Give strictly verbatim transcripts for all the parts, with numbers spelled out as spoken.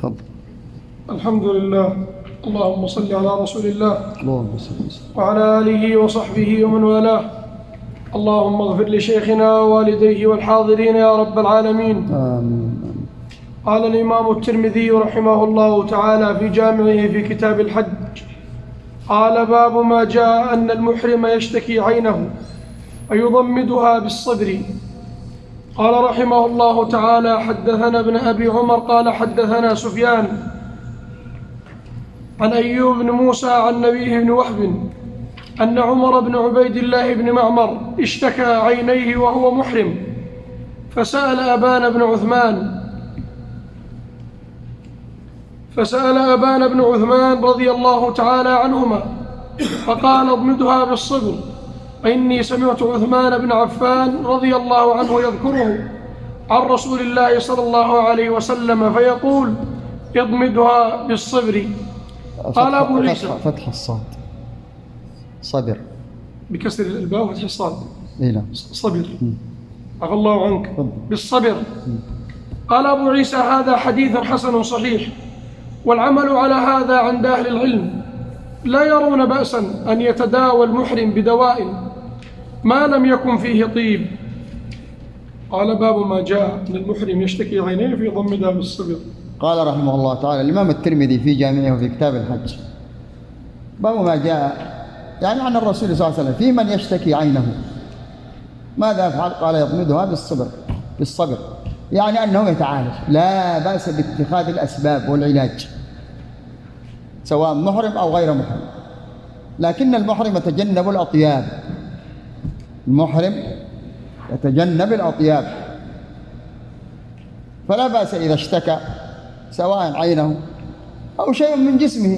تفضل. الحمد لله، اللهم صل على رسول الله اللهم صل وسلم وعلى آله وصحبه ومن والاه. اللهم اغفر لشيخنا ووالديه والحاضرين يا رب العالمين. آمين. قال الإمام الترمذي رحمه الله تعالى في جامعه في كتاب الحج: قال: باب ما جاء أن المحرم يشتكي عينه فيضمدها بالصبر. قال رحمه الله تعالى: حدثنا ابن أبي عمر قال حدثنا سفيان عن أيوب بن موسى عن نبيه بن وهب أن عمر بن عبيد الله بن معمر اشتكى عينيه وهو محرم، فسأل أبان بن عثمان فسأل أبان بن عثمان رضي الله تعالى عنهما فقال: اضمدها بالصبر. فإني سمعت عثمان بن عفان رضي الله عنه يذكره عن رسول الله صلى الله عليه وسلم فيقول: اضمدها بالصبر. قال أبو عيسى: فتح الصاد صبر بكسر الباء وفتح الصاد. إيه صبر. عفى الله عنك. بالصبر. قال أبو عيسى: هذا حديث حسن صحيح، والعمل على هذا عند أهل العلم، لا يرون بأسا أن يتداوى المحرم بدواء ما لم يكن فيه طيب. قال: باب ما جاء أن المحرم يشتكي عينيه فيضمدها بالصبر. قال رحمه الله تعالى الإمام الترمذي في جامعه في كتاب الحج: باب ما جاء يعني عن الرسول صلى الله عليه وسلم في من يشتكي عينه ماذا يفعل؟ قال: يضمدها بالصبر بالصبر يعني أنه يتعالج، لا بأس باتخاذ الأسباب والعلاج سواء محرم أو غير محرم، لكن المحرم يتجنب الأطياب المحرم يتجنب الأطياب فلا بأس إذا اشتكى سواء عينه أو شيء من جسمه،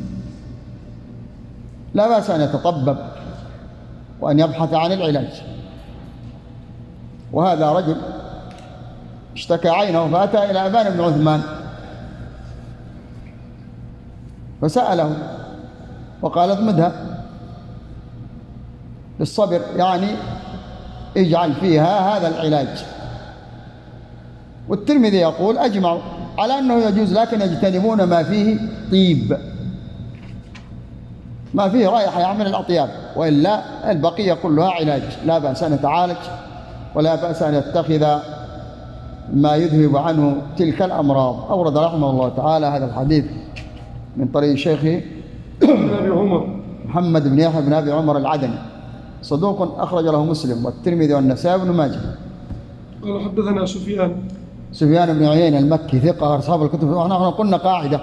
لا بأس أن يتطبب وأن يبحث عن العلاج. وهذا رجل اشتكى عينه فأتى إلى أبان بن عثمان فسأله وقال: اضمدها بالصبر يعني اجعل فيها هذا العلاج. والترمذي يقول: أجمعوا على أنه يجوز، لكن يجتنبون ما فيه طيب، ما فيه رائحة يعمل الأطياب، وإلا البقية كلها علاج، لا بأس أن يتعالج ولا بأس أن يتخذ ما يذهب عنه تلك الأمراض. أورد رحمه الله تعالى هذا الحديث من طريق شيخه محمد بن يحيى بن أبي عمر العدني، صدوق أخرج له مسلم والترمذي والنسائي وابن ماجه. قال: حدثنا سفيان سفيان بن عيينة المكي ثقة أصحاب الكتب. ونحن قلنا قاعدة: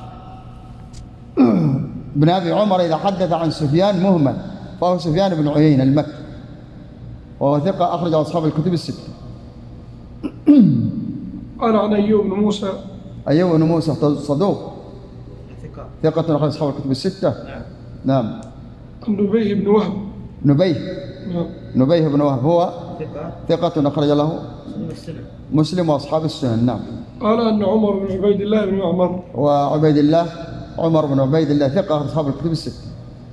ابن أبي عمر إذا حدث عن سفيان مهمل فهو سفيان بن عيينة المكي، وهو ثقة أخرج أصحاب الكتب الستة. قال عن أيوب بن موسى أيوب بن موسى صدوق ثقة أخرج أصحاب الكتب الستة. نعم. نعم. نبيه بن وهب نبيه نعم. نبيه بن وهب هو ثقة أخرج له مسلم وأصحاب السنن. نعم. قال أن عمر بن عبيد الله بن معمر وعبيد الله عمر بن عبيد الله ثقة أصحاب الكتب الستة.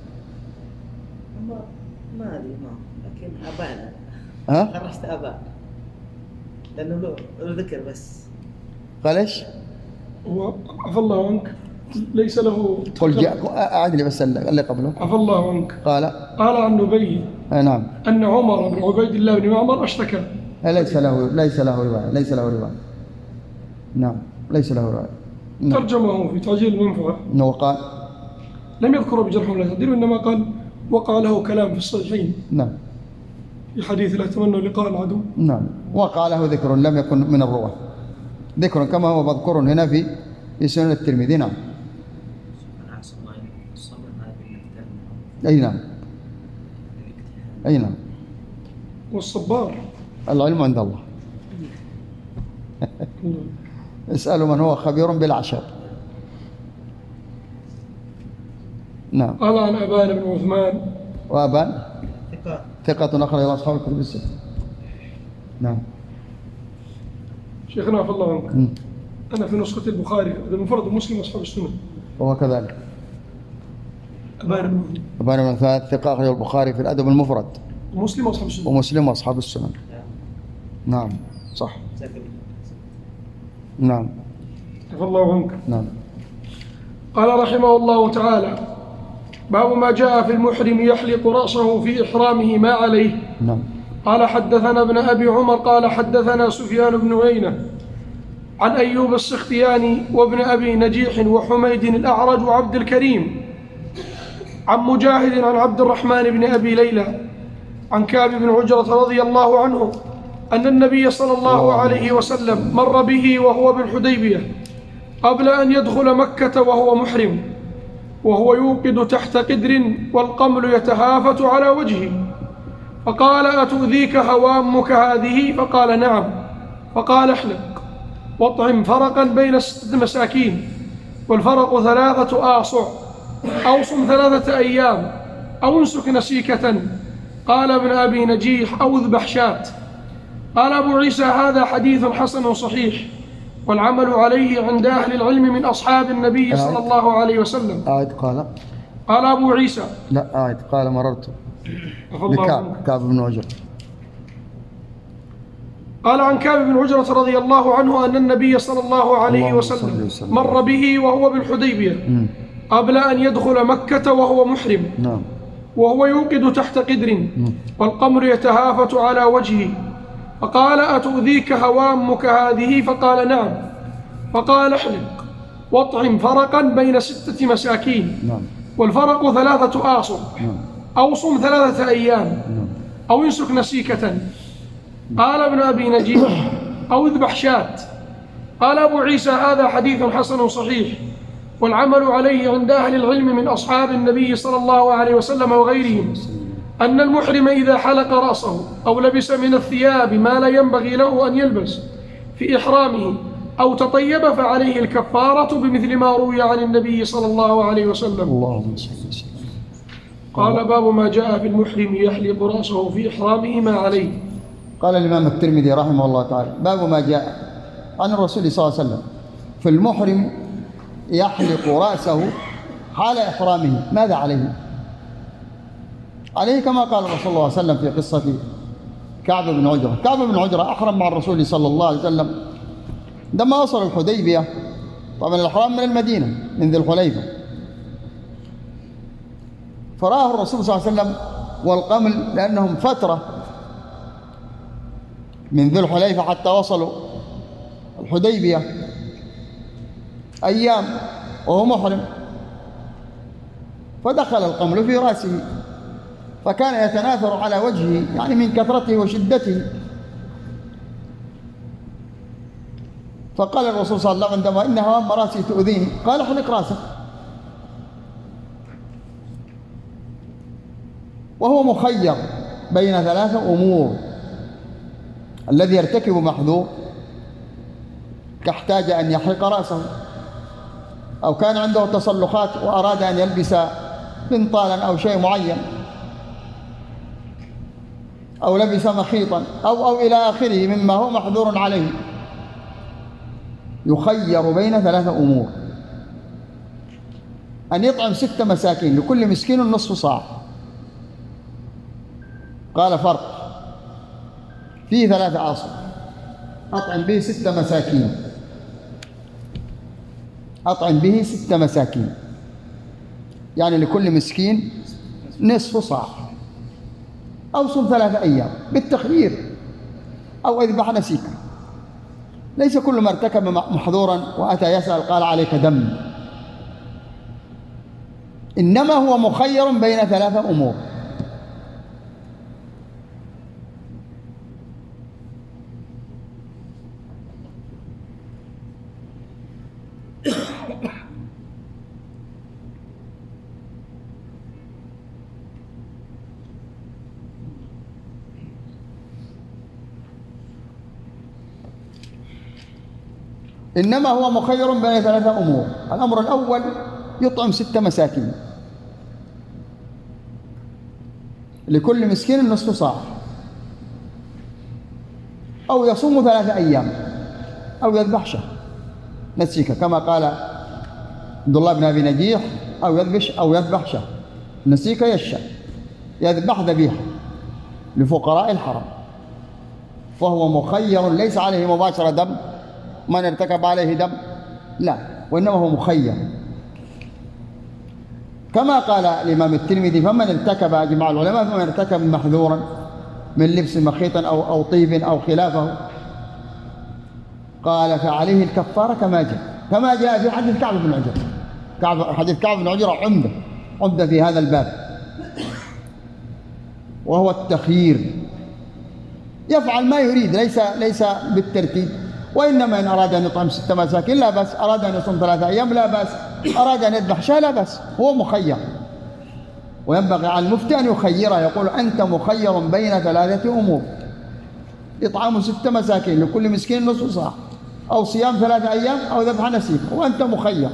ما أدري ما لكن أبانا ها؟ خرجت أبا لأنه له ذكر بس. قال إيش؟ هو عفى الله عنك ليس له. قل جاء أعد لي بس اللي قبله. عفى الله عنك. قال قال عن نبي نعم أن عمر بن عبيد الله بن معمر اشتكى. ليس له ليس له رواية ليس له رواية. نعم ليس له رواية. نعم. ترجمه في تعجيل المنفعة إنه قال لم يذكر بجرح ولا تعديل، وإنما قال: وقع له كلام في الصحيحين. نعم. في حديث لا تمنوا لقاء العدو. نعم. وقع له ذكر لم يكن من الرواة، ذكر كما هو مذكور هنا في في سنن الترمذي. نعم. أي نعم أي نعم. والصبار العلم عند الله. اسألوا من هو خبير بالأعشاب. نعم. قال عن أبان بن عثمان وأبان ثقة أخرج إلى أصحاب الكتب الستة. نعم. شيخنا عفى الله عنك. م. أنا في نسخة البخاري المفرد ومسلم وأصحاب السنن. وهو كذلك. أبان بن أبان بن عثمان ثقة أخرج البخاري في الأدب المفرد ومسلم وأصحاب السنن. ومسلم وأصحاب السنن. نعم صح. نعم. عفى الله عنك. نعم. قال رحمه الله تعالى: باب ما جاء في المحرم يحلق رأسه في إحرامه ما عليه. نعم. قال حدثنا ابن أبي عمر قال حدثنا سفيان بن عيينة عن أيوب السختياني وابن أبي نجيح وحميد الأعرج وعبد الكريم عن مجاهد عن عبد الرحمن بن أبي ليلى عن كعب بن عجرة رضي الله عنه أن النبي صلى الله عليه وسلم مر به وهو بالحديبية قبل أن يدخل مكة وهو محرم، وهو يوقد تحت قدر والقمل يتهافت على وجهه، فقال: أتؤذيك هوامك هذه؟ فقال: نعم. فقال: احلق واطعم فرقا بين ستة مساكين، والفرق ثلاثة آصع، أو صم ثلاثة أيام، أو انسك نسيكة. قال ابن أبي نجيح: أو اذبح شاة. قال أبو عيسى: هذا حديث حسن صحيح، والعمل عليه عند أهل العلم من أصحاب النبي صلى الله عليه وسلم. أعد. قال قال أبو عيسى: لا أعد. قال: مررت بكعب كعب بن عجرة. قال عن كعب بن عجرة رضي الله عنه أن النبي صلى الله عليه وسلم مر به وهو بالحديبية قبل أن يدخل مكة وهو محرم. نعم. وهو يوقد تحت قدر والقمر يتهافت على وجهه، فقال: أتؤذيك هوامك هذه؟ فقال: نعم. فقال: احلق واطعم فرقا بين ستة مساكين. نعم. والفرق ثلاثة آصع. نعم. أو صم ثلاثة أيام. نعم. أو انسك نسيكة. قال ابن أبي نجيح: أو اذبح شاة. قال أبو عيسى: هذا حديث حسن صحيح، والعمل عليه عند أهل العلم من أصحاب النبي صلى الله عليه وسلم وغيرهم أن المحرم إذا حلق رأسه أو لبس من الثياب ما لا ينبغي له أن يلبس في إحرامه أو تطيب فعليه الكفارة بمثل ما روي عن النبي صلى الله عليه وسلم. اللهم صل وسلم. قال: باب ما جاء في المحرم يحلق رأسه في إحرامه ما عليه. قال الإمام الترمذي رحمه الله تعالى: باب ما جاء عن الرسول صلى الله عليه وسلم في المحرم يحلق رأسه حال إحرامه ماذا عليه؟ عليه كما قال الرسول صلى الله عليه وسلم في قصة كعب بن عجرة. كعب بن عجرة أحرم مع الرسول صلى الله عليه وسلم لما وصل الحديبية. طبعا الإحرام من المدينة من ذي الحليفة، فرآه الرسول صلى الله عليه وسلم والقمل، لأنهم فترة من ذي الحليفة حتى وصلوا الحديبية أيام وهو محرم، فدخل القمل في رأسه فكان يتناثر على وجهه، يعني من كثرته وشدته. فقال الرسول صلى الله عليه وسلم عندما: إن هوام رأسي تؤذيني. قال: احلق رأسك. وهو مخير بين ثلاثة أمور: الذي يرتكب محظور كاحتاج أن يحلق رأسه، أو كان عنده تصلخات وأراد أن يلبس بنطالا أو شيء معين، أو لبس مخيطا أو أو إلى آخره مما هو محظور عليه. يخير بين ثلاثة أمور: أن يطعم ست مساكين، لكل مسكين نصف صاع. قال: فرق فيه ثلاثة آصع، أطعم به ست مساكين، أطعم به ست مساكين، يعني لكل مسكين نصف صاع، أو صم ثلاثة أيام بالتخيير، أو اذبح نسيكا. ليس كل ما ارتكب محظورا وأتى يسأل قال: عليك دم، إنما هو مخير بين ثلاثة أمور: إنما هو مخير بين ثلاثة أمور. الأمر الأول: يطعم ست مساكين، لكل مسكين نصف صاع، أو يصوم ثلاثة أيام، أو يذبح شهر نسيكا كما قال عبد الله بن أبي نجيح: أو يذبح أو يذبح شهر نسيكا يشاء، يذبح ذبيحة لفقراء الحرم. فهو مخير، ليس عليه مباشرة دم، من ارتكب عليه دم لا، وإنما هو مخير، كما قال الإمام الترمذي: فمن ارتكب، أجمع العلماء، فمن ارتكب محذورا من لبس مخيط أو أو طيب أو خلافه، قال فعليه الكفارة كما جاء كما جاء في حديث كعب بن عجرة. كعب حديث كعب بن عجرة عمدة عمدة في هذا الباب، وهو التخيير، يفعل ما يريد، ليس ليس بالترتيب. وإنما إن أراد أن يطعم ست مساكين لا بأس، أراد أن يصوم ثلاثة أيام لا بأس، أراد أن يذبح شاة لا بأس، هو مخير. وينبغي على المفتي أن يخيره، يقول: أنت مخير بين ثلاثة أمور: إطعام ست مساكين لكل مسكين نصف صاع، أو صيام ثلاثة أيام، أو ذبح نسيك، وأنت مخير.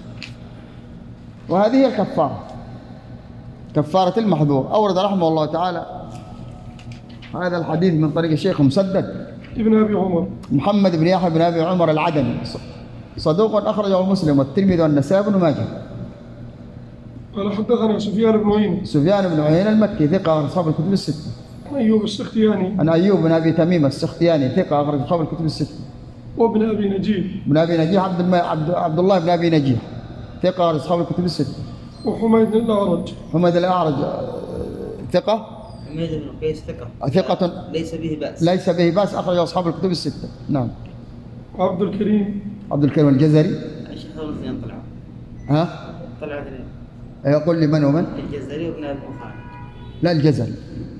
وهذه هي الكفارة، كفارة المحذور. أورد رحمه الله تعالى هذا الحديث من طريق الشيخ مسدد ابن أبي عمر محمد بن يحيى بن أبي عمر العدني، صدوق أخرجه مسلم والترمذي والنسائي بن ماجه. قال حدثنا سفيان بن عيينة سفيان بن عيينة المكي ثقة أصحاب الكتب الستة. أيوب السختياني عن أيوب بن أبي تميم السختياني ثقة أخرج أصحاب الكتب الستة. وابن أبي نجيح بن أبي نجيح عبد الم... عبد... عبد الله بن أبي نجيح ثقة أخرج أصحاب الكتب الستة. وحميد الأعرج حميد الأعرج ثقة. حميد بن قيس ثقة ثقة ليس به بأس ليس به بأس أخرج أصحاب الكتب الستة. نعم. عبد الكريم عبد الكريم الجزري. ايش هذول الاثنين طلعوا؟ ها؟ طلعوا اثنين، يقول لي من ومن؟ الجزري وابن ابي خالد. لا، الجزري.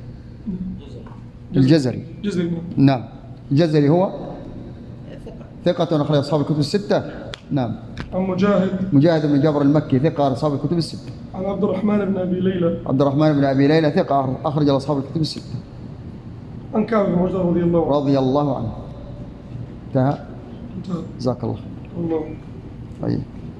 الجزري. جزري. نعم. الجزري هو ثقة ثقة أخرج أصحاب الكتب الستة. نعم. عن مجاهد مجاهد بن جبر المكي ثقة أصحاب الكتب الستة. عن عبد الرحمن بن أبي ليلى عبد الرحمن بن أبي ليلى ثقة أخرج أصحاب الكتب الستة. عن كعب بن عجرة رضي الله عنه. رضي الله عنه. انتهى. انتهى. جزاك الله. الله. طيب.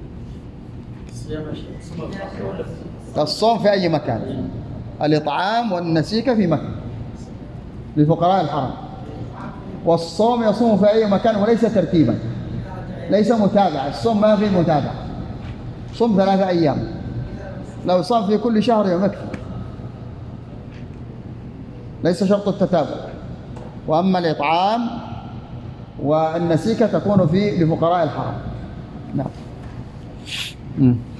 الصوم في أي مكان، الإطعام والنسيك في مكة لفقراء الحرم، والصوم يصوم في أي مكان وليس ترتيبا، ليس متابعة. الصوم ما في متابعة، صوم ثلاثة أيام، لو صام في كل شهر يوم يكفي، ليس شرط التتابع. وأما الإطعام والنسيك تكون في لفقراء الحرم. نعم.